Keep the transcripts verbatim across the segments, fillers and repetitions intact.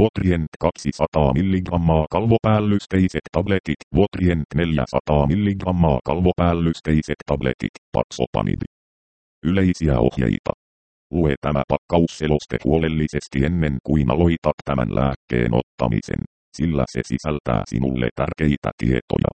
Votrient kaksisataa milligrammaa kalvopäällysteiset tabletit, Votrient neljäsataa milligrammaa kalvopäällysteiset tabletit, Paxlopanid. Yleisiä ohjeita. Lue tämä pakkausseloste huolellisesti ennen kuin aloitat tämän lääkkeen ottamisen, sillä se sisältää sinulle tärkeitä tietoja.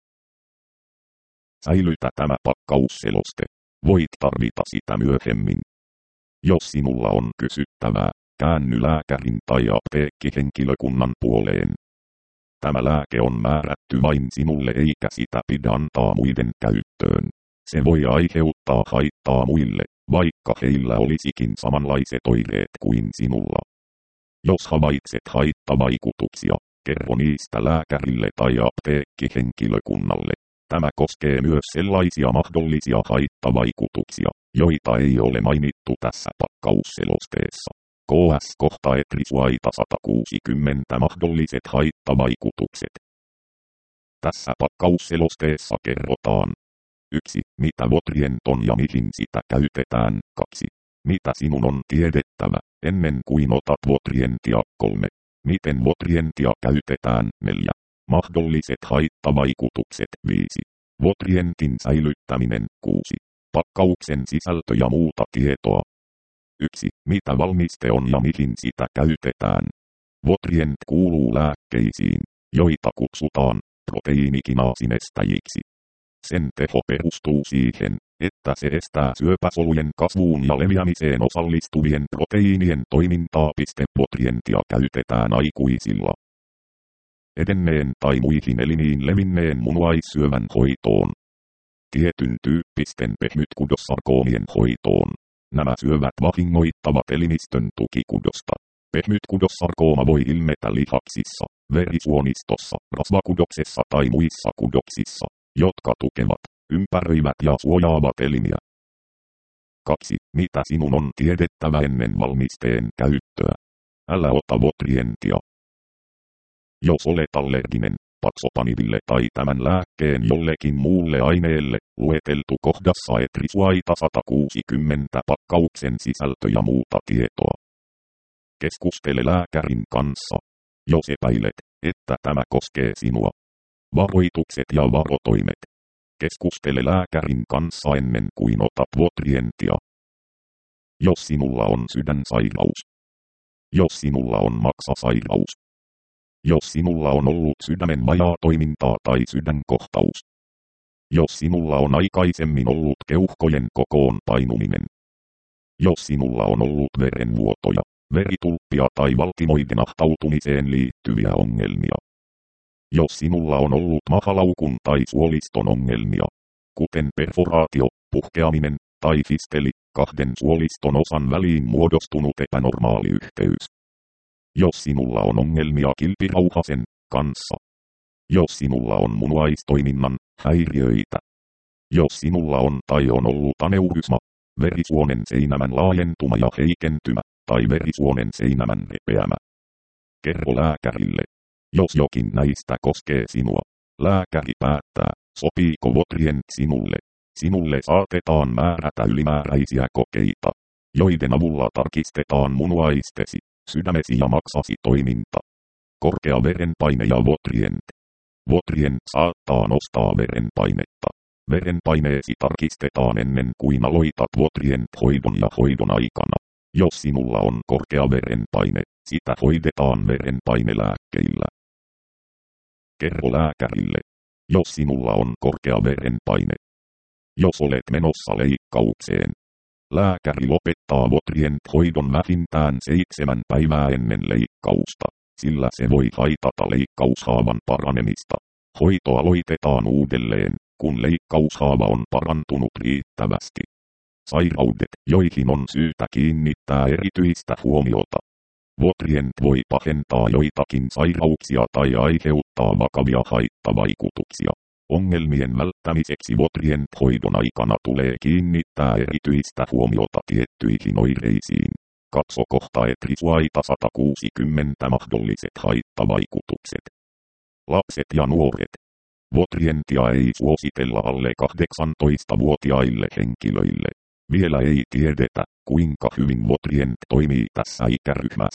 Säilytä tämä pakkausseloste. Voit tarvita sitä myöhemmin. Jos sinulla on kysyttävää, käänny lääkärin tai apteekkihenkilökunnan puoleen. Tämä lääke on määrätty vain sinulle eikä sitä pidä antaa muiden käyttöön. Se voi aiheuttaa haittaa muille, vaikka heillä olisikin samanlaiset oireet kuin sinulla. Jos havaitset haittavaikutuksia, kerro niistä lääkärille tai apteekkihenkilökunnalle. Tämä koskee myös sellaisia mahdollisia haittavaikutuksia, joita ei ole mainittu tässä pakkausselosteessa. K S kohta etrisuaita sata kuusikymmentä mahdolliset haittavaikutukset. Tässä pakkausselosteessa kerrotaan. yksi. Mitä Votrient on ja mihin sitä käytetään. kaksi. Mitä sinun on tiedettävä, ennen kuin otat Votrientia. kolme. Miten Votrientia käytetään. neljä. Mahdolliset haittavaikutukset. viisi. Votrientin säilyttäminen. kuusi. Pakkauksen sisältö ja muuta tietoa. yksi. Mitä valmiste on ja mihin sitä käytetään. Votrient kuuluu lääkkeisiin, joita kutsutaan proteiinikinaasinesteijiksi. Sen teho perustuu siihen, että se estää syöpäsolujen kasvuun ja leviämiseen osallistuvien proteiinien toimintaa. Votrientia käytetään aikuisilla edenneen tai muihin elimiin levinneen munuaissyövän hoitoon, tietyn tyyppisten pehmytkudossarkoomien hoitoon. Nämä syövät vahingoittavat elimistön tukikudosta. Pehmytkudossarkooma voi ilmetä lihaksissa, verisuonistossa, rasvakudoksessa tai muissa kudoksissa, jotka tukevat, ympäröivät ja suojaavat elimiä. kaksi. Mitä sinun on tiedettävä ennen valmisteen käyttöä? Älä ota Votrientia. Jos olet allerginen Paxlopanidille tai tämän lääkkeen jollekin muulle aineelle, lueteltu kohdassa etrisuaita sata kuusikymmentä pakkauksen sisältö ja muuta tietoa. Keskustele lääkärin kanssa, jos epäilet, että tämä koskee sinua. Varoitukset ja varotoimet. Keskustele lääkärin kanssa ennen kuin otat Votrientia. Jos sinulla on sydänsairaus. Jos sinulla on maksasairaus. Jos sinulla on ollut sydämen vajaatoimintaa tai sydänkohtaus. Jos sinulla on aikaisemmin ollut keuhkojen kokoon painuminen. Jos sinulla on ollut verenvuotoja, veritulppia tai valtimoiden ahtautumiseen liittyviä ongelmia. Jos sinulla on ollut mahalaukun tai suoliston ongelmia, kuten perforaatio, puhkeaminen tai fisteli, kahden suoliston osan väliin muodostunut epänormaali yhteys. Jos sinulla on ongelmia kilpirauhasen kanssa. Jos sinulla on munuaistoiminnan häiriöitä. Jos sinulla on tai on ollut aneurysma, verisuonen seinämän laajentuma ja heikentymä, tai verisuonen seinämän repeämä. Kerro lääkärille. Jos jokin näistä koskee sinua, lääkäri päättää, sopiiko Votrient sinulle. Sinulle saatetaan määrätä ylimääräisiä kokeita, joiden avulla tarkistetaan munuaistesi, sydämesi ja maksasi toiminta. Korkea verenpaine ja Votrient. Votrient saattaa nostaa verenpainetta. Verenpaineesi tarkistetaan ennen kuin aloitat Votrient-hoidon ja hoidon aikana. Jos sinulla on korkea verenpaine, sitä hoidetaan verenpainelääkkeillä. Kerro lääkärille, jos sinulla on korkea verenpaine. Jos olet menossa leikkaukseen, lääkäri lopettaa Votrient-hoidon vähintään seitsemän päivää ennen leikkausta, sillä se voi haitata leikkaushaavan paranemista. Hoito aloitetaan uudelleen, kun leikkaushaava on parantunut riittävästi. Sairaudet, joihin on syytä kiinnittää erityistä huomiota. Votrient voi pahentaa joitakin sairauksia tai aiheuttaa vakavia haittavaikutuksia. Ongelmien välttämiseksi Votrient-hoidon aikana tulee kiinnittää erityistä huomiota tiettyihin oireisiin. Katso kohta etrisuaita sata kuusikymmentä mahdolliset haittavaikutukset. Lapset ja nuoret. Votrientia ei suositella alle kahdeksantoistavuotiaille henkilöille. Vielä ei tiedetä, kuinka hyvin Votrient toimii tässä ikäryhmässä.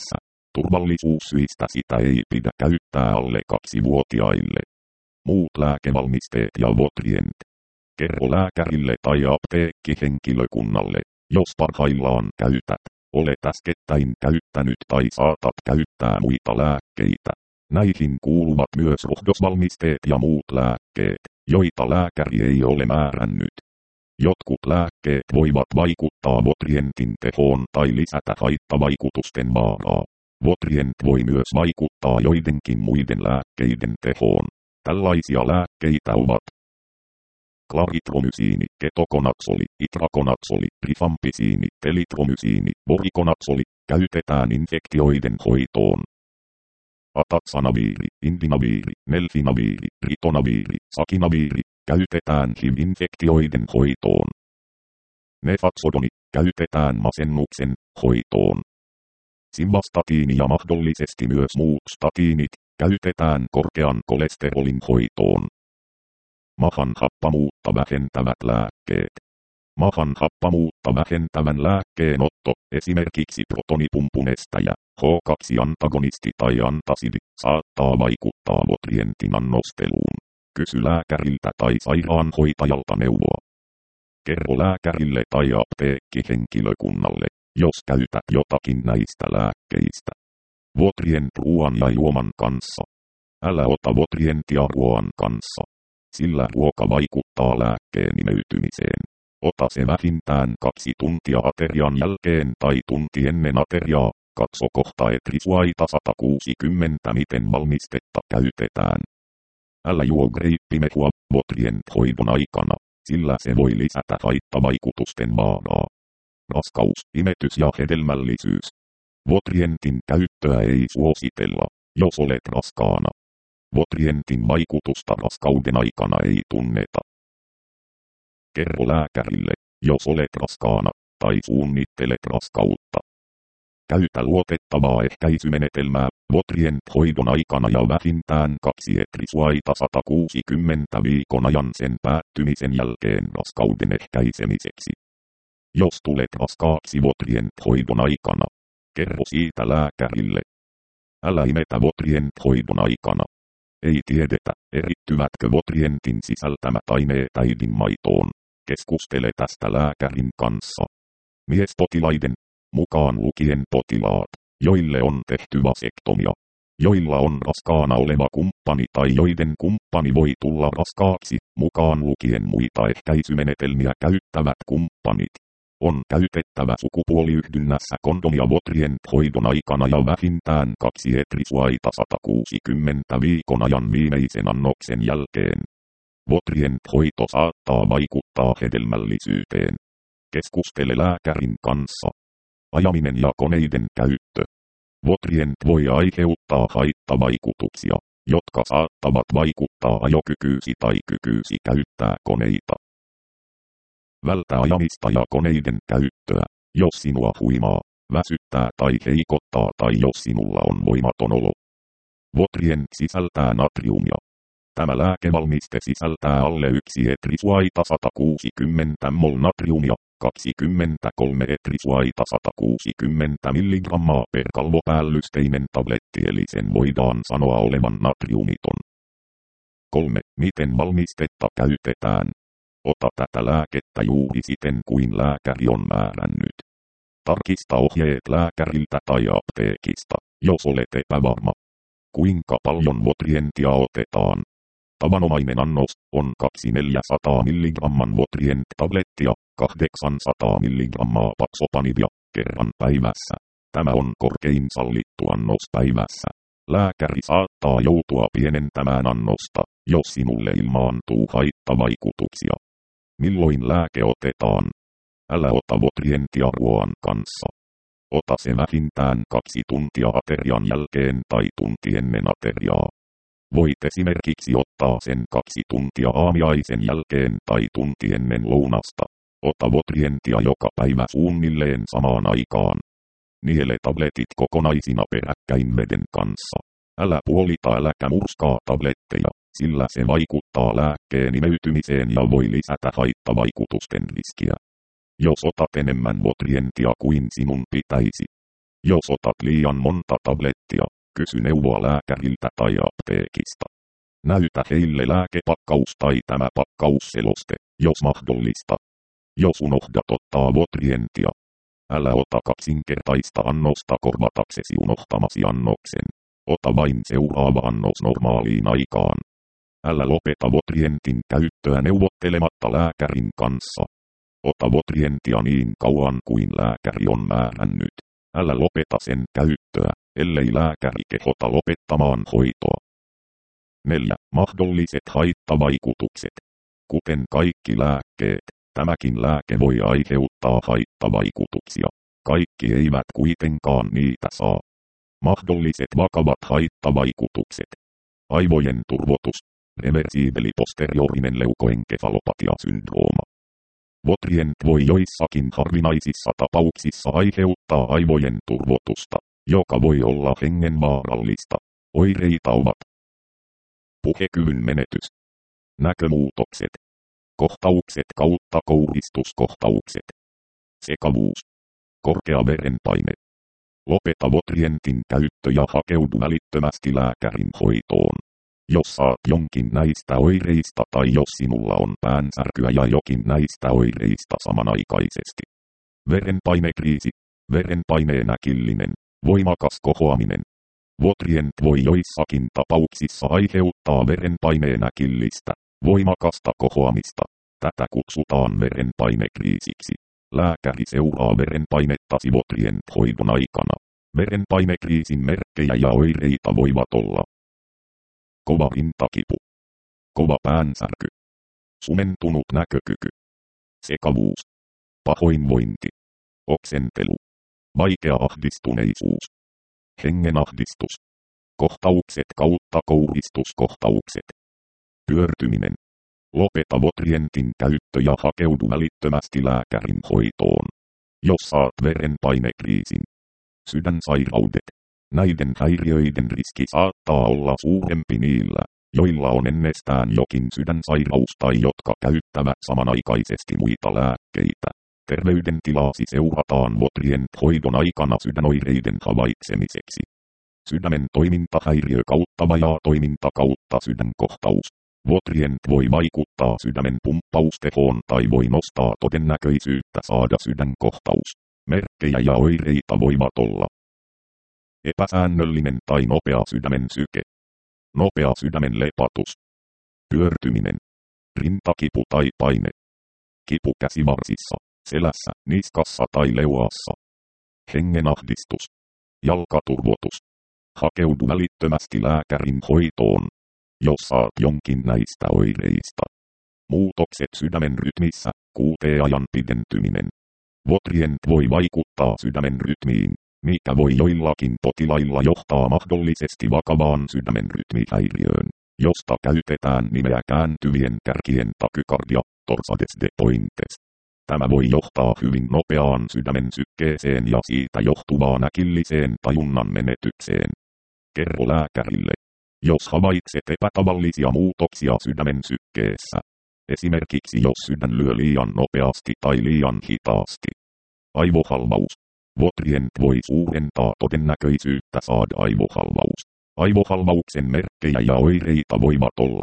Turvallisuussyistä sitä ei pidä käyttää alle kaksivuotiaille. Muut lääkevalmisteet ja Votrient. Kerro lääkärille tai apteekkihenkilökunnalle, jos parhaillaan käytät, olet äskettäin käyttänyt tai saatat käyttää muita lääkkeitä. Näihin kuuluvat myös rohdosvalmisteet ja muut lääkkeet, joita lääkäri ei ole määrännyt. Jotkut lääkkeet voivat vaikuttaa Votrientin tehoon tai lisätä haittavaikutusten vaaraa. Votrient voi myös vaikuttaa joidenkin muiden lääkkeiden tehoon. Tällaisia lääkkeitä ovat klaritromysiini, ketokonatsoli, itrakonatsoli, rifampisiini, telitromysiini, vorikonatsoli, käytetään infektioiden hoitoon. Ataxanaviiri, indinaviiri, nelfinaviiri, ritonaviiri, sakinaviiri, käytetään H I V-infektioiden hoitoon. Nefaxodoni, käytetään masennuksen hoitoon. Simvastatiini ja mahdollisesti myös muut statiinit, käytetään korkean kolesterolin hoitoon. Mahan happamuutta vähentävät lääkkeet. Mahan happamuutta vähentävän lääkkeen otto, esimerkiksi protonipumpunestäjä, H kaksi antagonisti tai antasidi, saattaa vaikuttaa Votrientin annosteluun. Kysy lääkäriltä tai sairaanhoitajalta neuvoa. Kerro lääkärille tai apteekkihenkilökunnalle, jos käytät jotakin näistä lääkkeistä. Votrient ruoan ja juoman kanssa. Älä ota Votrientia ruoan kanssa, sillä ruoka vaikuttaa lääkkeen imeytymiseen. Ota se vähintään kaksi tuntia aterian jälkeen tai tunti ennen ateriaa. Katso kohta Etrisuaita sata kuusikymmentä miten valmistetta käytetään. Älä juo greippimehua Votrient-hoidon aikana, sillä se voi lisätä haittavaikutusten vaaraa. Raskaus, imetys ja hedelmällisyys. Votrientin käyttöä ei suositella, jos olet raskaana. Votrientin vaikutusta raskauden aikana ei tunneta. Kerro lääkärille, jos olet raskaana, tai suunnittelet raskautta. Käytä luotettavaa ehkäisymenetelmää Votrient-hoidon aikana ja vähintään kaksi Etrisuaita sata kuusikymmentä viikon ajan sen päättymisen jälkeen raskauden ehkäisemiseksi. Jos tulet raskaaksi Votrient-hoidon aikana, kerro siitä lääkärille. Älä imetä Votrient-hoidon aikana. Ei tiedetä, erittyvätkö Votrientin sisältämät aineet äidin maitoon. Keskustele tästä lääkärin kanssa. Miespotilaiden, mukaan lukien potilaat, joille on tehty vasektomia, joilla on raskaana oleva kumppani tai joiden kumppani voi tulla raskaaksi, mukaan lukien muita ehkäisymenetelmiä käyttävät kumppanit. On käytettävä sukupuoliyhdynnässä kondomia Votrient-hoidon aikana ja vähintään kaksi Etrisuaita sata kuusikymmentä viikon ajan viimeisen annoksen jälkeen. Votrient-hoito saattaa vaikuttaa hedelmällisyyteen. Keskustele lääkärin kanssa. Ajaminen ja koneiden käyttö. Votrient voi aiheuttaa haittavaikutuksia, jotka saattavat vaikuttaa ajokykyysi tai kykyysi käyttää koneita. Vältä ajamista ja koneiden käyttöä, jos sinua huimaa, väsyttää tai heikottaa tai jos sinulla on voimaton olo. Votrient sisältää natriumia. Tämä lääkevalmiste sisältää alle yksi Etrisuaita sata kuusikymmentä mol natriumia, kaksikymmentäkolme Etrisuaita sata kuusikymmentä milligrammaa per kalvopäällystinen tabletti eli sen voidaan sanoa olevan natriumiton. kolme. Miten valmistetta käytetään? Ota tätä lääkettä juuri siten kuin lääkäri on määrännyt. Tarkista ohjeet lääkäriltä tai apteekista, jos olet epävarma. Kuinka paljon Votrientia otetaan? Tavanomainen annos on kaksisataa milligramman Votrient-tablettia, kahdeksansataa milligrammaa Paxlopanivia, kerran päivässä. Tämä on korkein sallittu annos päivässä. Lääkäri saattaa joutua pienentämään annosta, jos sinulle ilmaantuu haittavaikutuksia. Milloin lääke otetaan? Älä ota Votrientia ruoan kanssa. Ota se vähintään kaksi tuntia aterian jälkeen tai tunti ennen ateriaa. Voit esimerkiksi ottaa sen kaksi tuntia aamiaisen jälkeen tai tunti ennen lounasta. Ota Votrientia joka päivä suunnilleen samaan aikaan. Niele tabletit kokonaisina peräkkäin veden kanssa. Älä puolita äläkä murskaa tabletteja, sillä se vaikuttaa lääkkeen imeytymiseen ja voi lisätä haittavaikutusten riskiä. Jos otat enemmän Votrientia kuin sinun pitäisi, Jos otat liian monta tablettia, kysy neuvoa lääkäriltä tai apteekista. Näytä heille lääkepakkaus tai tämä pakkausseloste, jos mahdollista. Jos unohdat ottaa Votrientia, älä ota kaksinkertaista annosta korvataksesi unohtamasi annoksen. Ota vain seuraava annos normaaliin aikaan. Älä lopeta Votrientin käyttöä neuvottelematta lääkärin kanssa. Ota Votrientia niin kauan kuin lääkäri on määrännyt. Älä lopeta sen käyttöä, ellei lääkäri kehota lopettamaan hoitoa. neljä. Mahdolliset haittavaikutukset. Kuten kaikki lääkkeet, tämäkin lääke voi aiheuttaa haittavaikutuksia. Kaikki eivät kuitenkaan niitä saa. Mahdolliset vakavat haittavaikutukset. Aivojen turvotus. Reversiibeli posteriorinen leukoenkefalopatia-syndrooma. Votrient voi joissakin harvinaisissa tapauksissa aiheuttaa aivojen turvotusta, joka voi olla hengenvaarallista. Oireita ovat puhekyvyn menetys, näkömuutokset, kohtaukset kautta kouristuskohtaukset, sekavuus, korkea verenpaine. Lopeta Votrientin käyttö ja hakeudu välittömästi lääkärin hoitoon. Jos saat jonkin näistä oireista tai jos sinulla on päänsärkyä ja jokin näistä oireista samanaikaisesti. Verenpainekriisi, verenpaineen äkillinen, voimakas kohoaminen. Votrient voi joissakin tapauksissa aiheuttaa verenpaineen äkillistä, voimakasta kohoamista. Tätä kutsutaan verenpainekriisiksi. Lääkäri seuraa verenpainettasi Votrient-hoidon aikana. Verenpainekriisin merkkejä ja oireita voivat olla kova rintakipu, kova päänsärky, sumentunut näkökyky, sekavuus, pahoinvointi, oksentelu, vaikea ahdistuneisuus, hengenahdistus, kohtaukset kautta kouristuskohtaukset, pyörtyminen. Lopeta Votrientin käyttö ja hakeudu välittömästi lääkärin hoitoon. Jos saat verenpainekriisin, sydänsairaudet. Näiden häiriöiden riski saattaa olla suurempi niillä, joilla on ennestään jokin sydänsairaus tai jotka käyttävät samanaikaisesti muita lääkkeitä. Terveydentilasi seurataan Votrient-hoidon aikana sydänoireiden havaitsemiseksi. Sydämen toimintahäiriö kautta vajaa toiminta kautta sydänkohtaus. Votrient voi vaikuttaa sydämen pumppaustehoon tai voi nostaa todennäköisyyttä saada sydänkohtaus. Merkkejä ja oireita voivat olla epäsäännöllinen tai nopea sydämen syke, nopea sydämen lepatus, pyörtyminen, rintakipu tai paine, kipu käsivarsissa, selässä, niskassa tai leuassa, hengenahdistus, jalkaturvotus. Hakeudu välittömästi lääkärin hoitoon, jos saat jonkin näistä oireista. Muutokset sydämen rytmissä, Q T-ajan pidentyminen. Votrient voi vaikuttaa sydämen rytmiin, mikä voi joillakin potilailla johtaa mahdollisesti vakavaan sydämen rytmihäiriöön, josta käytetään nimeä kääntyvien kärkien takykardia, torsades de pointes. Tämä voi johtaa hyvin nopeaan sydämen sykkeeseen ja siitä johtuvaan äkilliseen tajunnan menetykseen. Kerro lääkärille, jos havaitset epätavallisia muutoksia sydämen sykkeessä. Esimerkiksi jos sydän lyö liian nopeasti tai liian hitaasti. Aivohalvaus. Votrient voi suurentaa todennäköisyyttä saada aivohalvaus. Aivohalvauksen merkkejä ja oireita voivat olla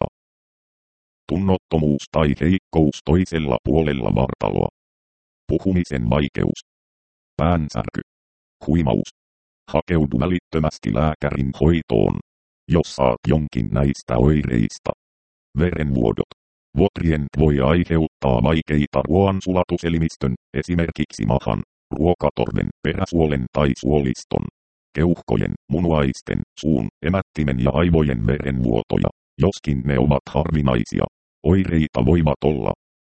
tunnottomuus tai heikkous toisella puolella vartaloa, puhumisen vaikeus, päänsärky, huimaus. Hakeudu välittömästi lääkärin hoitoon, jos saat jonkin näistä oireista. Verenvuodot. Votrient voi aiheuttaa vaikeita ruoansulatuselimistön, esimerkiksi mahan, ruokatorven, peräsuolen tai suoliston, keuhkojen, munuaisten, suun, emättimen ja aivojen verenvuotoja, joskin ne ovat harvinaisia. Oireita voivat olla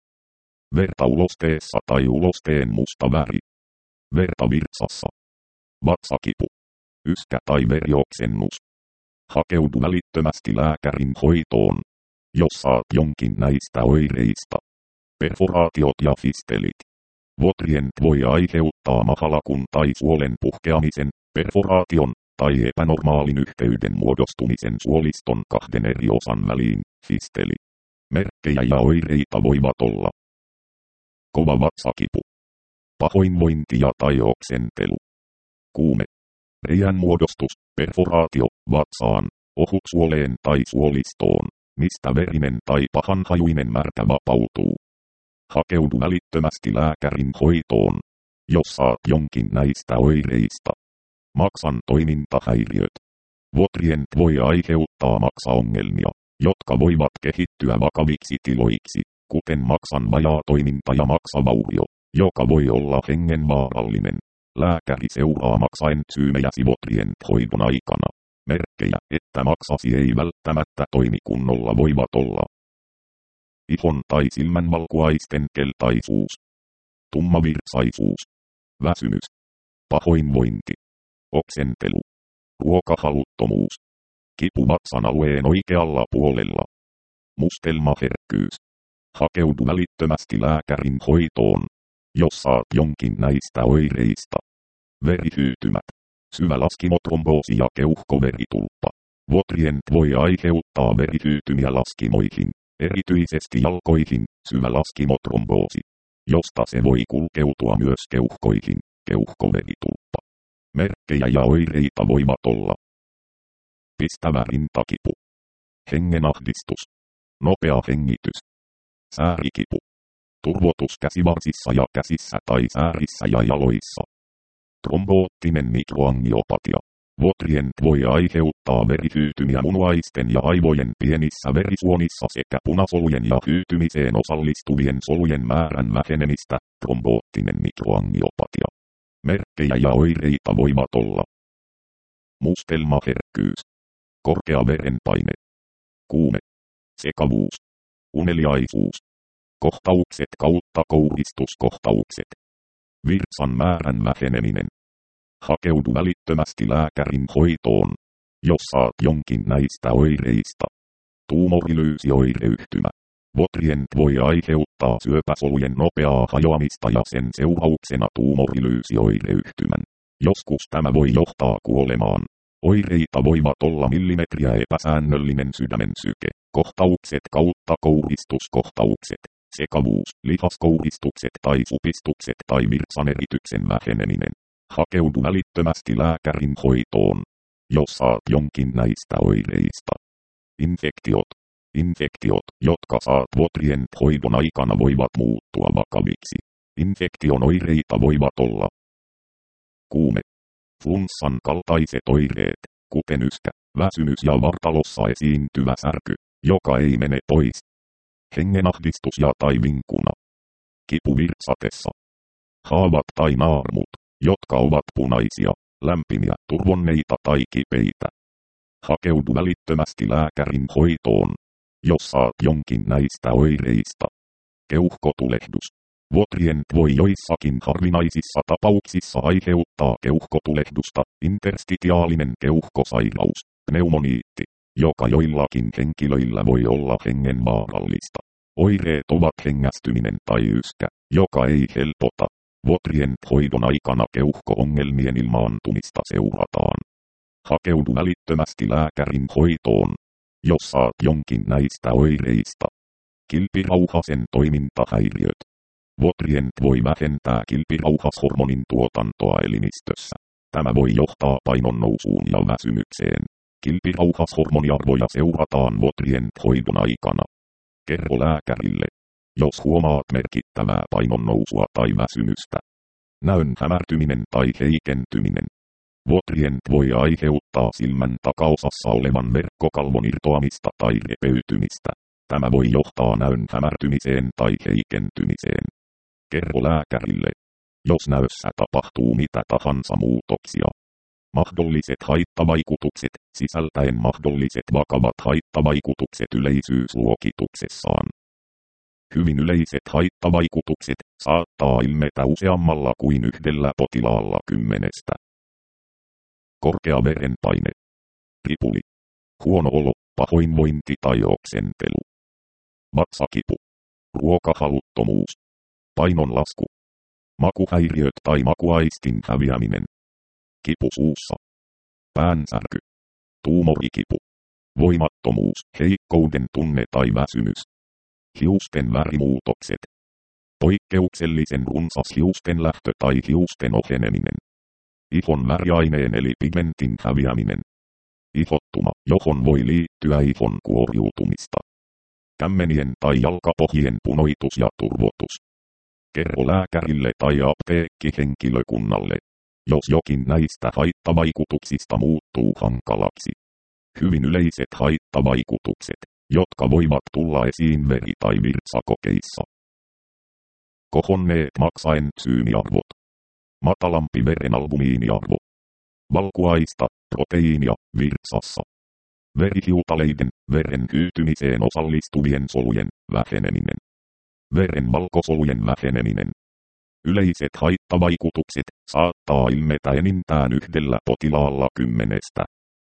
verta ulosteessa tai ulosteen musta väri, verta virtsassa, vatsakipu, yskä tai verioksennus. Hakeudu välittömästi lääkärin hoitoon, jos saat jonkin näistä oireista. Perforaatiot ja fistelit. Votrient voi aiheuttaa mahalakun tai suolen puhkeamisen, perforaation tai epänormaalin yhteyden muodostumisen suoliston kahden eri osan väliin, fisteli. Merkkejä ja oireita voivat olla kova vatsakipu, pahoinvointia tai oksentelu, kuume. Reiän muodostus, perforaatio, vatsaan, ohut suoleen tai suolistoon, mistä verinen tai pahanhajuinen märkä vapautuu. Hakeudu välittömästi lääkärin hoitoon, jos saat jonkin näistä oireista. Maksan toimintahäiriöt. Votrient voi aiheuttaa maksaongelmia, jotka voivat kehittyä vakaviksi tiloiksi, kuten maksan vajaa toiminta ja maksavaurio, joka voi olla hengenvaarallinen. Lääkäri seuraa maksaentsyymejäsi Votrient hoidon aikana. Merkkejä, että maksasi ei välttämättä toimi kunnolla voivat olla: ihon tai silmänvalkuaisten keltaisuus, tummavirtsaisuus, väsymys, pahoinvointi, oksentelu, ruokahaluttomuus, kipu vatsan alueen oikealla puolella, mustelmaherkkyys. Hakeudu välittömästi lääkärin hoitoon, jos saat jonkin näistä oireista. Verihyytymät, syvä laskimotromboosi ja keuhkoveritulppa. Votrient voi aiheuttaa verihyytymiä laskimoihin, erityisesti jalkoihin, syvä laskimotromboosi, josta se voi kulkeutua myös keuhkoihin, keuhkoveritulppa. Merkkejä ja oireita voivat olla: pistävä rintakipu, hengenahdistus, nopea hengitys, säärikipu, turvotus käsivarsissa ja käsissä tai säärissä ja jaloissa, tromboottinen mikroangiopatia. Votrient voi aiheuttaa verihyytymiä munuaisten ja aivojen pienissä verisuonissa sekä punasolujen ja hyytymiseen osallistuvien solujen määrän vähenemistä, tromboottinen mikroangiopatia. Merkkejä ja oireita voivat olla: mustelmaherkkyys, korkea verenpaine, kuume, sekavuus, uneliaisuus, kohtaukset kautta kouristuskohtaukset, virtsan määrän väheneminen. Hakeudu välittömästi lääkärin hoitoon, jos saat jonkin näistä oireista. Tuumorilyysioireyhtymä. Votrient voi aiheuttaa syöpäsolujen nopeaa hajoamista ja sen seurauksena tuumorilyysioireyhtymän. Joskus tämä voi johtaa kuolemaan. Oireita voivat olla millimetriä epäsäännöllinen sydämen syke, kohtaukset kautta kouristuskohtaukset, sekavuus, lihaskouristukset tai supistukset tai virtsanerityksen väheneminen. Hakeudu välittömästi lääkärin hoitoon, jos saat jonkin näistä oireista. Infektiot. Infektiot, jotka saat Votrient hoidon aikana, voivat muuttua vakaviksi. Infektion oireita voivat olla: kuume, flunssan kaltaiset oireet, kuten yskä, väsymys ja vartalossa esiintyvä särky, joka ei mene pois, hengenahdistus ja tai vinkuna, kipu virtsatessa, haavat tai naarmut, jotka ovat punaisia, lämpimiä, turvonneita tai kipeitä. Hakeudu välittömästi lääkärin hoitoon, jos saat jonkin näistä oireista. Keuhkotulehdus. Votrient voi joissakin harvinaisissa tapauksissa aiheuttaa keuhkotulehdusta, interstitiaalinen keuhkosairaus, pneumoniitti, joka joillakin henkilöillä voi olla hengenvaarallista. Oireet ovat hengästyminen tai yskä, joka ei helpota. Votrient hoidon aikana keuhko-ongelmien ilmaantumista seurataan. Hakeudu välittömästi lääkärin hoitoon, jos saat jonkin näistä oireista. Kilpirauhasen toimintahäiriöt. Votrient voi vähentää kilpirauhashormonin tuotantoa elimistössä. Tämä voi johtaa painon nousuun ja väsymykseen. Kilpirauhashormoniarvoja seurataan Votrient hoidon aikana. Kerro lääkärille, jos huomaat merkittävää painon nousua tai väsymystä. Näön hämärtyminen tai heikentyminen. Votrient voi aiheuttaa silmän takaosassa olevan verkkokalvon irtoamista tai repeytymistä. Tämä voi johtaa näön hämärtymiseen tai heikentymiseen. Kerro lääkärille, jos näössä tapahtuu mitä tahansa muutoksia. Mahdolliset haittavaikutukset, sisältäen mahdolliset vakavat haittavaikutukset yleisyysluokituksessaan. Hyvin yleiset haittavaikutukset saattaa ilmetä useammalla kuin yhdellä potilaalla kymmenestä. Korkea verenpaine, ripuli, huono olo, pahoinvointi tai oksentelu, vatsakipu, ruokahaluttomuus, painonlasku, makuhäiriöt tai makuaistin häviäminen, kipu suussa, päänsärky, tuumorikipu, voimattomuus, heikkouden tunne tai väsymys, hiusten värimuutokset, poikkeuksellisen runsas hiusten lähtö tai hiusten oheneminen, Ihon väriaineen eli pigmentin häviäminen. Ihottuma, johon voi liittyä ihon kuoriutumista. Kämmenien tai jalkapohjien punoitus ja turvotus. Kerro lääkärille tai apteekkihenkilökunnalle, jos jokin näistä haittavaikutuksista muuttuu hankalaksi. Hyvin yleiset haittavaikutukset, jotka voivat tulla esiin veri- tai virtsakokeissa. Kohonneet maksaentsyymiarvot. Matalampi veren albumiiniarvo. Valkuaista, proteiinia, virtsassa. Verihiutaleiden, veren hyytymiseen osallistuvien solujen väheneminen. Veren valkosolujen väheneminen. Yleiset haittavaikutukset saattaa ilmetä enintään yhdellä potilaalla kymmenestä.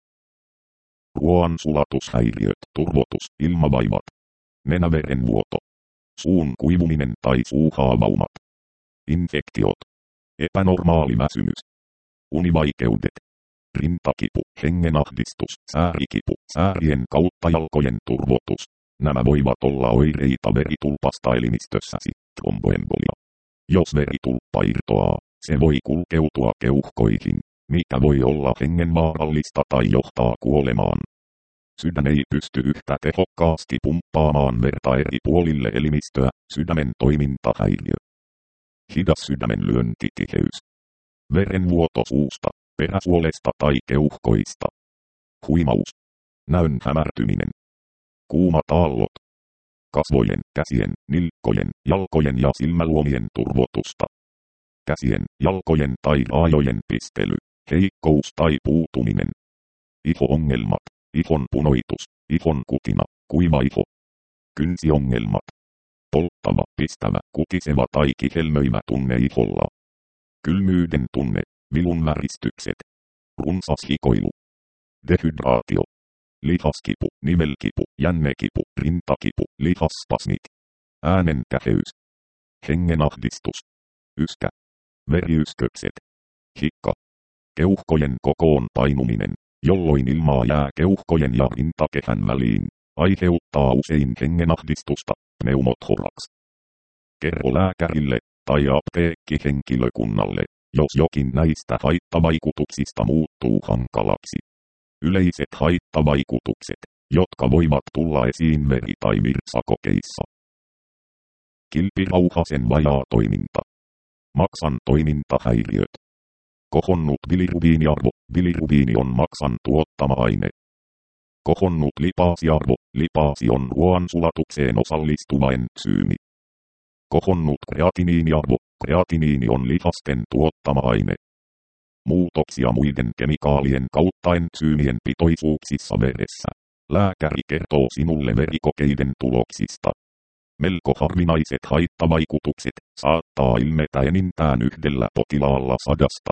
Ruoansulatushäiriöt, turvotus, ilmavaivat. Nenäverenvuoto. Suun kuivuminen tai suuhaavaumat. Infektiot. Epänormaali väsymys. Univaikeudet. Rintakipu, hengenahdistus, säärikipu, säärien kautta jalkojen turvotus. Nämä voivat olla oireita veritulpasta elimistössäsi, tromboembolia. Jos veritulppa irtoaa, se voi kulkeutua keuhkoihin, mikä voi olla hengenvaarallista tai johtaa kuolemaan. Sydän ei pysty yhtä tehokkaasti pumppaamaan verta eri puolille elimistöä, sydämen toimintahäiriö. Hidas sydämen lyöntitiheys. Verenvuoto suusta, peräsuolesta tai keuhkoista. Huimaus. Näön hämärtyminen. Kuumat aallot. Kasvojen, käsien, nilkkojen, jalkojen ja silmäluomien turvotusta. Käsien, jalkojen tai raajojen pistely, heikkous tai puutuminen. Iho-ongelmat, ihon punoitus, ihon kutina, kuiva iho. Kynsiongelmat. Polttava, pistävä, kutiseva tai kihelmöivä tunne iholla. Kylmyyden tunne, vilunväristykset. Runsas hikoilu. Dehydraatio. Lihaskipu, nivelkipu, jännekipu, rintakipu, lihasspasmit. Äänen käheys. Hengenahdistus. Yskä. Veriyskökset. Hikka. Keuhkojen kokoon painuminen, jolloin ilmaa jää keuhkojen ja rintakehän väliin, aiheuttaa usein hengenahdistusta, pneumothorax. Kerro lääkärille tai apteekkihenkilökunnalle, jos jokin näistä haittavaikutuksista muuttuu hankalaksi. Yleiset haittavaikutukset, jotka voivat tulla esiin veri- tai virtsakokeissa. Kilpirauhasen vajaa toiminta. Maksan toimintahäiriöt. Kohonnut bilirubiiniarvo. Bilirubiini on maksan tuottama aine. Kohonnut lipaasiarvo. Lipaasi on ruoansulatukseen osallistuva entsyymi. Kohonnut kreatiniiniarvo. Kreatiniini on lihasten tuottama aine. Muutoksia muiden kemikaalien kautta entsyymien pitoisuuksissa veressä. Lääkäri kertoo sinulle verikokeiden tuloksista. Melko harvinaiset haittavaikutukset saattaa ilmetä enintään yhdellä potilaalla sadasta.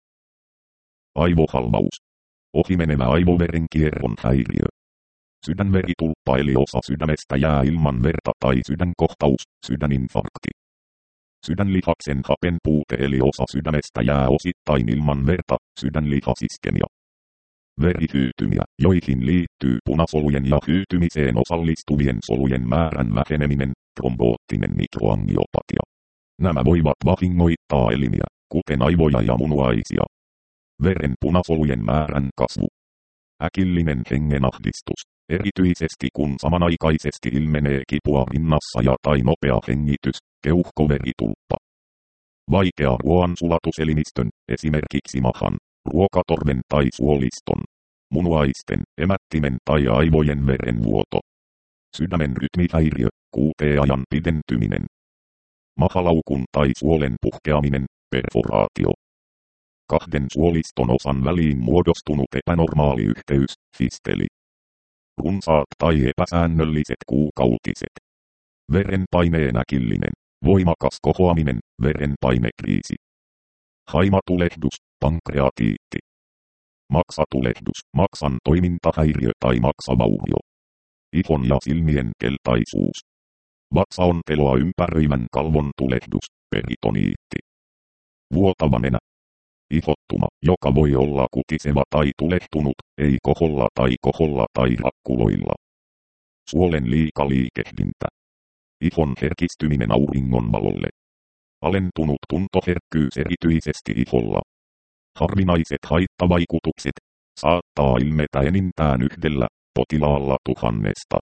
Aivohalvaus. Ohimenevä aivoverenkierron häiriö. Sydänveritulppa eli osa sydämestä jää ilman verta tai sydänkohtaus, sydäninfarkti. Sydänlihaksen hapen puute eli osa sydämestä jää osittain ilman verta, sydänlihasiskemia. Verihyytymiä, joihin liittyy punasolujen ja hyytymiseen osallistuvien solujen määrän väheneminen, tromboottinen mikroangiopatia. Nämä voivat vahingoittaa elimiä, kuten aivoja ja munuaisia. Veren punasolujen määrän kasvu. Äkillinen hengenahdistus, erityisesti kun samanaikaisesti ilmenee kipua rinnassa ja tai nopea hengitys, keuhkoveritulppa. Vaikea ruoansulatuselimistön, esimerkiksi mahan, ruokatorven tai suoliston, munuaisten, emättimen tai aivojen verenvuoto. Sydämen rytmihäiriö, kuuteajan pidentyminen. Mahalaukun tai suolen puhkeaminen, perforaatio. Kahden suoliston osan väliin muodostunut epänormaali yhteys, fisteli. Runsaat tai epäsäännölliset kuukautiset. Verenpaineen äkillinen, voimakas kohoaminen, verenpainekriisi. Haimatulehdus, pankreatiitti. Maksatulehdus, maksan toimintahäiriö tai maksavaurio. Ihon ja silmien keltaisuus. Vatsaonteloa ympäröivän kalvon tulehdus, peritoniitti. Vuotava nenä. Ihottuma, joka voi olla kutiseva tai tulehtunut, ei koholla tai koholla tai rakkuloilla. Suolen liikaliikehdintä. Ihon herkistyminen auringonvalolle. Alentunut tuntoherkkyys erityisesti iholla. Harvinaiset haittavaikutukset saattaa ilmetä enintään yhdellä potilaalla tuhannesta.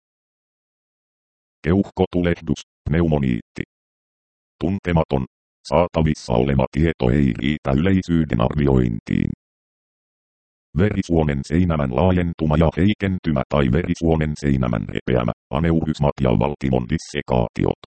Keuhkotulehdus, pneumoniitti. Tuntematon, saatavissa oleva tieto ei riitä yleisyyden arviointiin. Verisuonen seinämän laajentuma ja heikentymä tai verisuonen seinämän repeämä, aneurysmat ja valtimon dissekaatiot.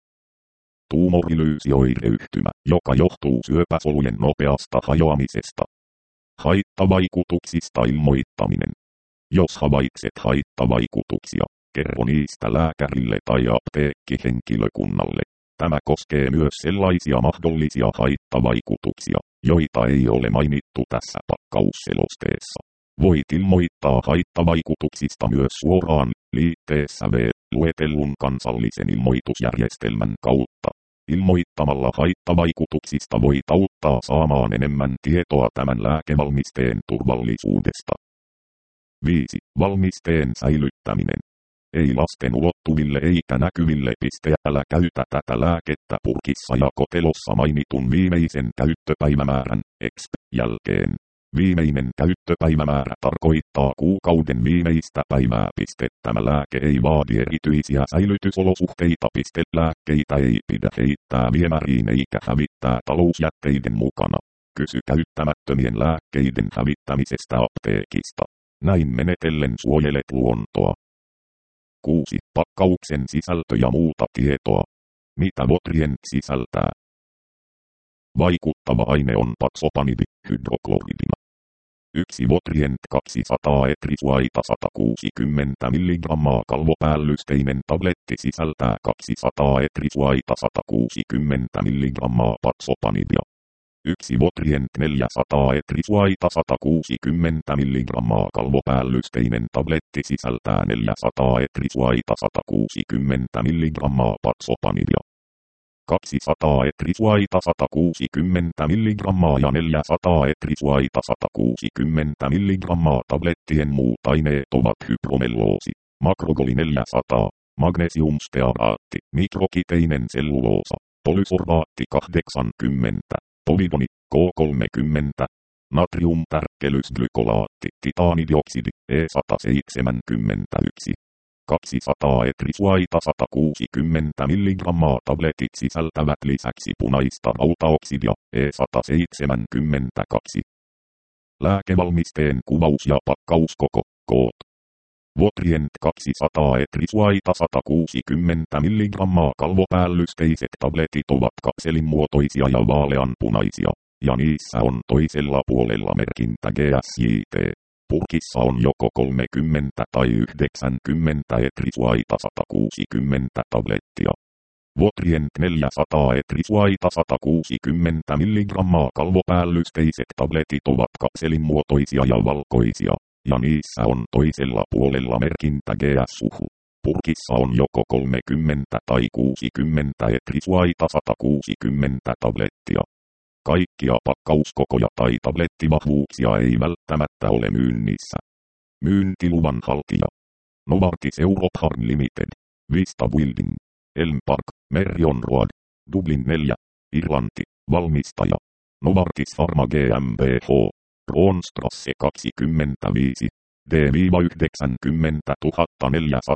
Tuumorilyysioireyhtymä, joka johtuu syöpäsolujen nopeasta hajoamisesta. Haittavaikutuksista ilmoittaminen. Jos havaitset haittavaikutuksia, kerro niistä lääkärille tai apteekkihenkilökunnalle. Tämä koskee myös sellaisia mahdollisia haittavaikutuksia, joita ei ole mainittu tässä pakkausselosteessa. Voit ilmoittaa haittavaikutuksista myös suoraan liitteessä V luetellun kansallisen ilmoitusjärjestelmän kautta. Ilmoittamalla haittavaikutuksista voit auttaa saamaan enemmän tietoa tämän lääkevalmisteen turvallisuudesta. viisi. Valmisteen säilyttäminen. Ei lasten ulottuville eikä näkyville piste. Älä käytä tätä lääkettä purkissa ja kotelossa mainitun viimeisen käyttöpäivämäärän exp. Jälkeen. Viimeinen käyttöpäivämäärä tarkoittaa kuukauden viimeistä päivää. Piste. Tämä lääke ei vaadi erityisiä säilytysolosuhteita. Piste. Lääkkeitä ei pidä heittää viemäriin eikä hävittää talousjätteiden mukana. Kysy käyttämättömien lääkkeiden hävittämisestä apteekista. Näin menetellen suojelet luontoa. kuusi. Pakkauksen sisältö ja muuta tietoa. Mitä Votrient sisältää? Vaikuttava aine on paksopanidi hydrokloridina. yksi Votrient kaksisataa etrisuaita sata kuusikymmentä milligrammaa kalvopäällystteinen tabletti sisältää kaksisataa etrisuaita sata kuusikymmentä milligrammaa paksopanidia. yksi Votrient neljäsataa etrisuaita sata kuusikymmentä milligrammaa kalvopäällystteinen tabletti sisältää neljäsataa etrisuaita sata kuusikymmentä milligrammaa paksopanidia. kaksisataa etrisuaita sata kuusikymmentä milligrammaa ja neljäsataa etrisuaita sata kuusikymmentä milligrammaa tablettien muut aineet ovat hypromelloosi, makrogoli neljäsataa, magnesiumstearaatti, mikrokiteinen selluloosa, polysorbaatti kahdeksankymmentä, povidoni K kolmekymmentä, natriumtärkkelysglykolaatti, titaanidioksidi E sata seitsemänkymmentäyksi. kaksisataa etrisuaita sata kuusikymmentä milligrammaa tabletit sisältävät lisäksi punaista rautaoksidia E sata seitsemänkymmentäkaksi. Lääkevalmisteen kuvaus ja pakkauskoko, koot. Votrient kaksisataa etrisuaita sata kuusikymmentä milligrammaa kalvopäällysteiset tabletit ovat kapselinmuotoisia ja vaaleanpunaisia, ja niissä on toisella puolella merkintä G S J T. Purkissa on joko kolmekymmentä tai yhdeksänkymmentä etrisuaita sata kuusikymmentä tablettia. Votrient neljäsataa etrisuaita sata kuusikymmentä milligrammaa kalvopäällysteiset tabletit ovat kapselinmuotoisia ja valkoisia, ja niissä on toisella puolella merkintä G S U H. Purkissa on joko kolmekymmentä tai kuusikymmentä etrisuaita sata kuusikymmentä tablettia. Kaikkia pakkauskokoja tai tablettivahvuuksia ei välttämättä ole myynnissä. Myyntiluvan haltija. Novartis Europe Limited. Vista Building. Elm Park, Merion Road. Dublin neljä. Irlanti. Valmistaja. Novartis Pharma GmbH. Roonstrasse kaksikymmentäviisi. D yhdeksänkymmentätuhatta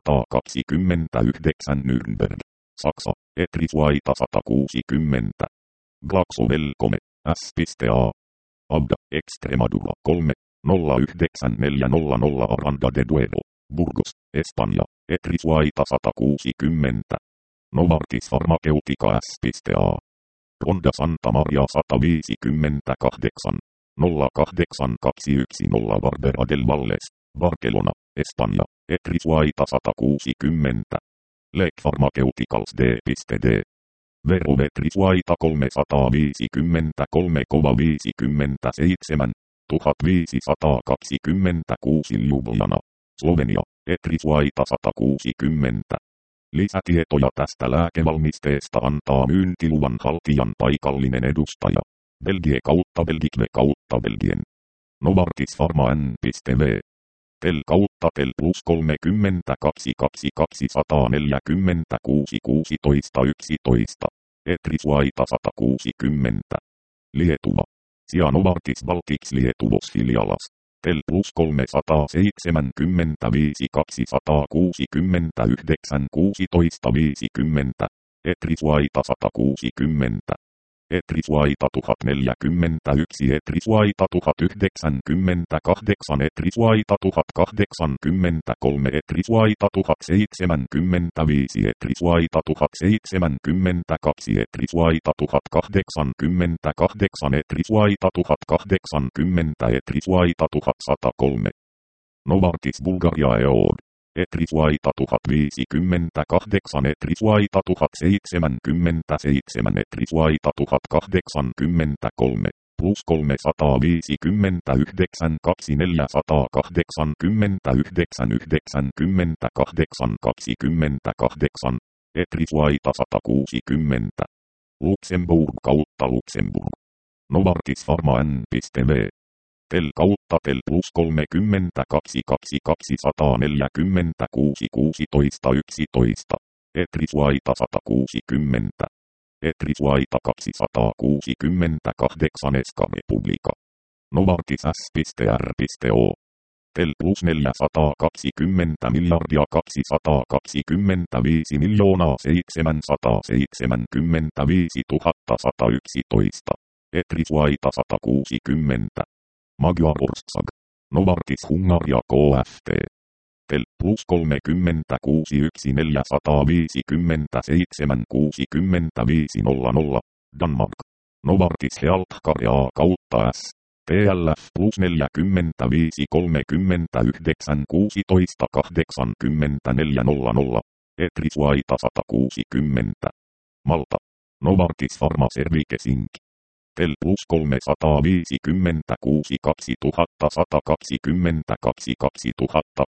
neljäsataakaksikymmentäyhdeksän Nürnberg. Saksa. Etrisuaita sata kuusikymmentä. Glaxo Velcome, S.A. Abda, Extremadura kolme nolla yhdeksän neljä nolla nolla Aranda de Duero, Burgos, Espanja, etrisuaita sata kuusikymmentä. Novartis Pharmaceutica S.A. Ronda Santa Maria sata viisikymmentäkahdeksan nolla kahdeksan kaksi yksi nolla Barbera del Valles, Barcelona, Espanja, etrisuaita sata kuusikymmentä. Lake Pharmaceuticals D.D. Verovetrisuaita kolmesataaviisikymmentäkolme kova viisikymmentäseitsemän tuhatviisisataakaksikymmentäkuusi Ljubljana, Slovenia, etrisuaita sata kuusikymmentä. Lisätietoja tästä lääkevalmisteesta antaa myyntiluvan haltijan paikallinen edustaja. Belgie kautta Belgique kautta Belgien. Novartis Pharma N.V. Tel kautta Tel plus kolmekymmentäkaksi kaksikymmentäkaksi sata neljäkymmentäkuusi kuusitoista yksitoista. Etrisuaita sata kuusikymmentä. Lietuva. Cianovartis Baltics Lietuvos filialas. Tel plus kolmesataaseitsemänkymmentäviisi kaksisataakuusikymmentäyhdeksän kuusitoista viisikymmentä. Etrisvaita sata kuusikymmentä. Etrisvaita tuhat neljäkymmentäyksi. Etrisvaita tuhat yhdeksänkymmentäkahdeksan. Etrisvaita tuhat kahdeksankymmentäkolme. Etrisvaita tuhat seitsemänkymmentäviisi. Etrisvaita tuhat seitsemänkymmentäkaksi. Etrisvaita tuhat kahdeksankymmentäkahdeksan. Etrisvaita tuhat kahdeksankymmentä. Etrisvaita tuhat sata kolme. Novartis Bulgaria Eod. Etrisvaita tuhat viisikymmentäkahdeksan. Etrisvaita tuhat seitsemänkymmentäseitsemän. Etrisvaita tuhat kahdeksankymmentäkolme. Plus kolmesataaviisikymmentäyhdeksän kaksi neljäsataakahdeksankymmentäyhdeksän yhdeksänkymmentäkahdeksan kaksikymmentäkahdeksan. Etrisvaita sata kuusikymmentä. Luxemburg kautta Luxemburg. Novartis Pharma N.V. Tel kautta tel plus kolmekymmentäkaksi kaksi kaksisataaneljäkymmentäkuusi kuusitoista yksitoista. Etrisvaita sata kuusikymmentä. Etrisvaita kaksisataakuusikymmentäkahdeksan Eska Republika. Novartis S.R.O. Tel plus neljäsataakaksikymmentä miljardia kaksisataakaksikymmentäviisi miljoonaa seitsemänsataaseitsemänkymmentäviisi tuhatta sata yksitoista. Etrisvaita sata kuusikymmentä. Magyar Ország. Novartis Hungaria K F T. Tel plus kolmekymmentäkuusi yksi neljäsataaviisikymmentäseitsemän kuusikymmentäviisi nolla nolla. Danmark. Novartis Healthcare kautta S. T L F plus neljäkymmentäviisi kolmekymmentäyhdeksän kuusitoista kahdeksankymmentäneljä nolla nolla. Etrisvaita sata kuusikymmentä. Malta. Novartis Pharma Services Incorporated. Tel plus kolmesataaviisikymmentäkuusi kaksituhatta sata kaksikymmentäkaksi kaksituhatta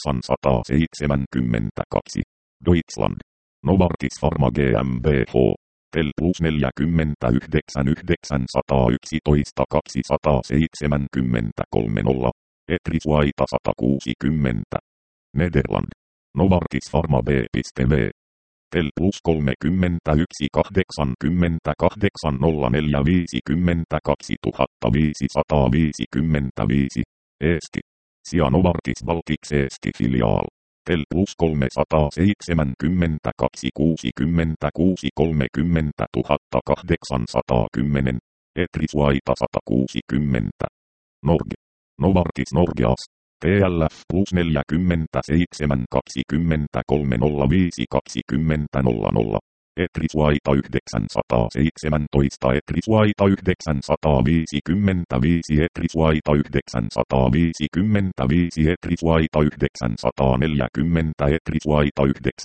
kahdeksansataaseitsemänkymmentäkaksi. Deutschland. Novartis Pharma GmbH. Tel plus neljäkymmentäyhdeksän yhdeksänsataayksitoista kaksisataaseitsemänkymmentäkolme nolla. Etrisvaita sata kuusikymmentä. Nederland. Novartis Pharma B.V. Tel plus kolmekymmentäyksi kahdeksankymmentäkahdeksan nolla neljä viisikymmentäkaksi tuhatta viisisataaviisikymmentäviisi. Eesti. Cianovartis Baltics Eesti filiaal. Tel plus kolmesataaseitsemänkymmentäkaksi kuusikymmentäkuusi kolmekymmentä tuhatta kahdeksansataakymmenen. Etrisvaita sata kuusikymmentä. Norge. Novartis Norgeas. T L F plus neljäkymmentäseitsemän kaksikymmentäkolme nolla viisi kaksikymmentä nolla nolla. Etrisvaita yhdeksänsataaseitsemäntoista. Etrisvaita yhdeksänsataaviisikymmentäviisi. Etrisvaita yhdeksänsataaviisikymmentäviisi. Etrisvaita yhdeksänsataaneljäkymmentä. Etrisvaita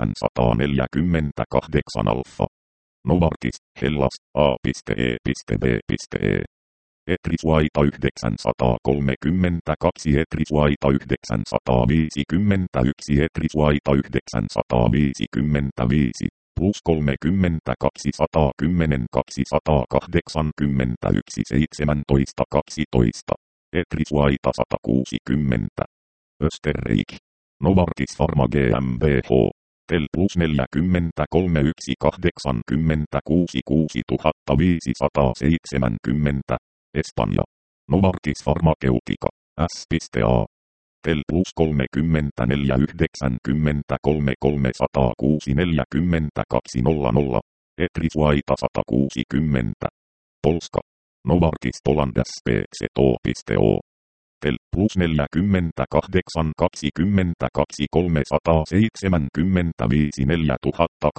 yhdeksänsataaneljäkymmentäkahdeksan Alfa. Novartis, Hellas, A.E.B.E. Etrisvaita yhdeksänsataakolmekymmentäkaksi. Etrisvaita yhdeksänsataaviisikymmentäyksi. Etrisvaita yhdeksänsataaviisikymmentäviisi. Plus kolmekymmentäkaksi satakymmenen kaksisataakahdeksankymmentäyksi seitsemäntoista kaksitoista. Etrisvaita sata kuusikymmentä. Österreich. Novartis Pharma GmbH. Tel plus neljäkymmentäkolme yksi kahdeksankymmentäkuusi kuusituhatta viisisataaseitsemänkymmentä. Espanja. Novartis Pharmaceutica. S.A. Tel plus kolmekymmentäneljä yhdeksänkymmentäkolme kolmesataakuusi neljäkymmentäkaksi nolla nolla. Etrisvaita sata kuusikymmentä. Polska. Novartis Poland S P Z O. Tel plus neljäkymmentäkahdeksan kaksikymmentäkaksi kolmesataaseitsemänkymmentäviisi neljätuhatta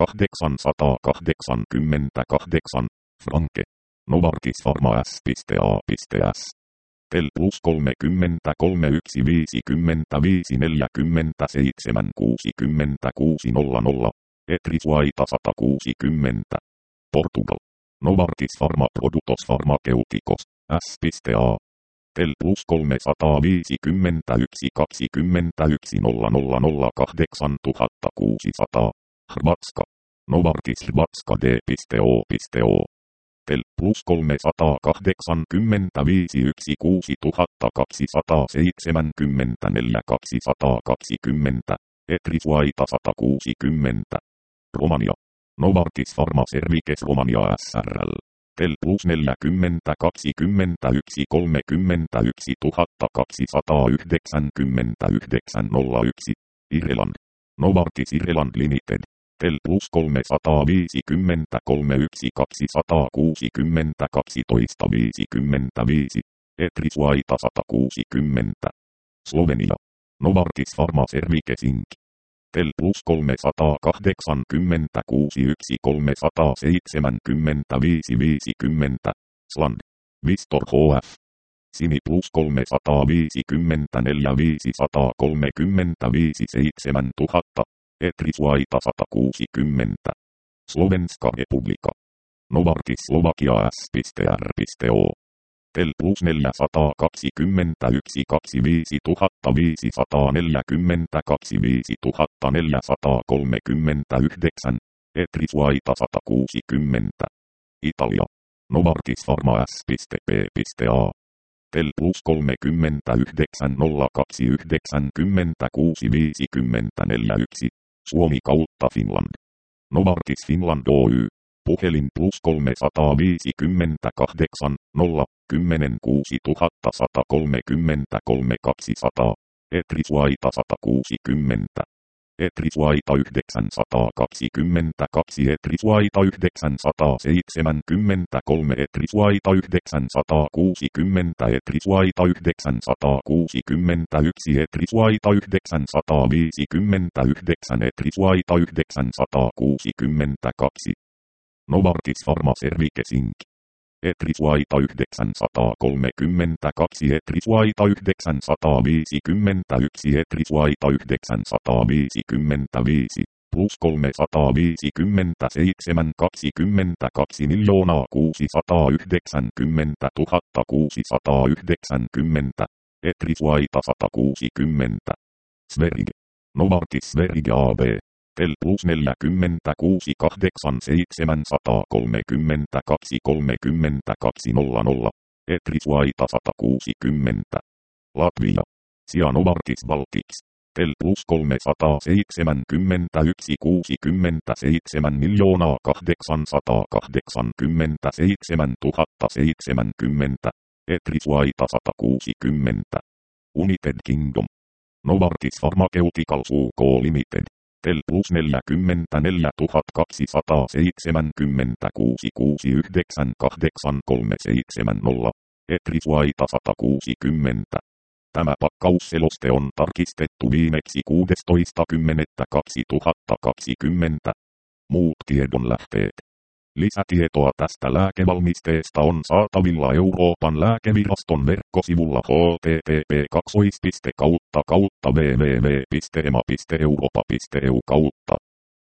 kahdeksansataakahdeksankymmentäkahdeksan. Franke. Novartis Pharma S.A.S. Tel plus kolmekymmentäkolme yksi viisikymmentäviisi neljäkymmentäseitsemän kuusikymmentäkuusi nolla nolla. Etrisvaita sata kuusikymmentä. Portugal. Novartis Pharma Productos Pharmaceuticos. S.A. Tel plus kolmesataaviisikymmentäyksi kaksikymmentäyksi nolla nolla nolla kahdeksan tuhatta kuusisataa. Hrvatska. Novartis Hrvatska D.O. Tel plus kolmesataakahdeksankymmentäviisi yksi kuusi tuhatta kaksisataaseitsemänkymmentäneljä kaksisataakaksikymmentä. Etrisvaita sata kuusikymmentä. Romania. Novartis Pharma Services Romania S R L. Tel plus neljäkymmentä kaksikymmentäyksi kolmekymmentäyksi tuhatta kaksisataayhdeksänkymmentäyhdeksän nolla yksi. Ireland. Novartis Ireland Limited. Tel plus kolmesataaviisikymmentäkolme yksi kaksisataakuusikymmentä kaksitoista viisikymmentäviisi. Etriswaita sata kuusikymmentä. Slovenia. Novartis Pharma Services Incorporated. Tel plus kolmesataakahdeksankymmentäkuusi yksi kolmesataaseitsemänkymmentäviisi viisikymmentä. Sland. Vistor H F. Sini plus kolmesataaviisikymmentäneljä viisisataakolmekymmentäviisi seitsemäntuhatta. Etriswaita sata kuusikymmentä. Slovenska Republika. Novartis Slovakia S.R.O. Tel plus neljäsataakaksikymmentäyksi kaksikymmentäviisituhatta viisisataaneljäkymmentäkaksi viisituhatta neljäsataakolmekymmentäyhdeksän. Etriswaita sata kuusikymmentä. Italia. Novartis Pharma S.P.A. Tel plus kolmekymmentäyhdeksän nolla kaksi yhdeksänkymmentäkuusi viisikymmentäneljä yksi. Suomi kautta Finland. Novartis Finland Oy. Puhelin plus kolmesataaviisikymmentäkahdeksan nolla kymmenen kuusituhatta sata kolmekymmentäkolme kaksisataa. Etriswaita sata kuusikymmentä. Etriswaita yhdeksänsataakaksikymmentäkaksi. Etriswaita yhdeksänsataaseitsemänkymmentäkolme. Etriswaita yhdeksänsataakuusikymmentä. Etriswaita yhdeksänsataakuusikymmentäyksi. Etriswaita yhdeksänsataaviisikymmentäyhdeksän. Etriswaita yhdeksänsataakuusikymmentäkaksi. Novartis Pharma Services Incorporated. Etriswaita yhdeksänsataakolmekymmentäkaksi. Etriswaita yhdeksänsataaviisikymmentäyksi. Etriswaita yhdeksänsataaviisikymmentäviisi. Plus kolmesataaviisikymmentäseitsemän kaksikymmentäkaksi miljoonaa kuusisataayhdeksänkymmentätuhatta kuusisataayhdeksänkymmentä. Etriswaita sata kuusikymmentä. Sverige. Novartis Sverige A B. Tel plus neljäkymmentäkuusi kahdeksan seitsemänsataakolmekymmentäkaksi kolmekymmentäkaksi nolla nolla. Etriswaita sata kuusikymmentä. Latvia. Sia Novartis Baltics. Tel plus kolmesataaseitsemänkymmentäyksi kuusikymmentäseitsemän miljoonaa kahdeksansataakahdeksankymmentäseitsemän tuhatta seitsemänkymmentä. Etriswaita sata kuusikymmentä. United Kingdom. Novartis Pharmaceuticals U K Limited. Tel plus neljäkymmentäneljä tuhatta kaksisataaseitsemänkymmentäkuusi kuusikymmentäyhdeksän kahdeksan kolme seitsemän nolla. Etriswaita sata kuusikymmentä. Tämä pakkausseloste on tarkistettu viimeksi kuudestoista kymmenettä kaksituhattakaksikymmentä. Muut tiedonlähteet. Lisätietoa tästä lääkevalmisteesta on saatavilla Euroopan lääkeviraston verkkosivulla h t t p kaksi piste kautta kautta w w w piste e m a piste europa piste e u kautta